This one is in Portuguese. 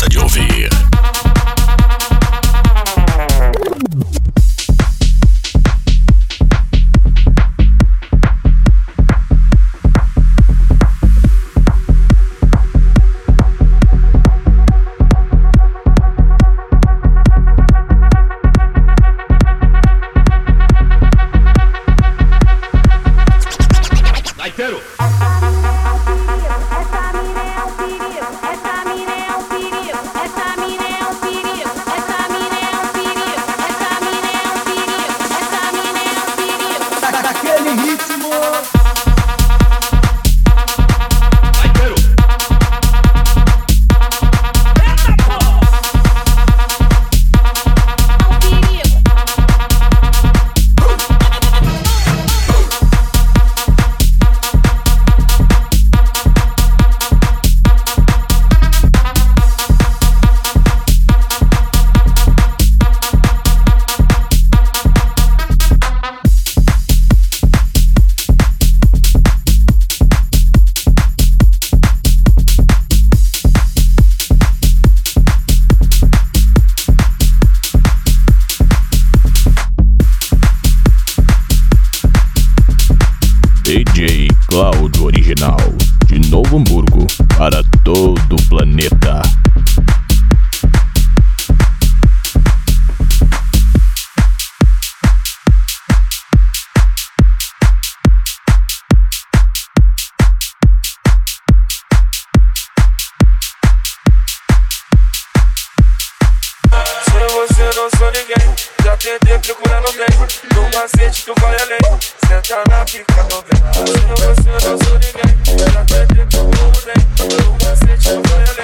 gosta de ouvir. Gaiteiro! Daquele ritmo. Gaiteiro! Eita porra! DJ Cláudio Original, de Novo Hamburgo, para todo o planeta. Sem você não sou ninguém. Já tentei procurar, não tem. No macete tu vai além. Senta na pica, não vem. Sem você não sou ninguém. Já tentei procurar, não tem. No macete tu vai além.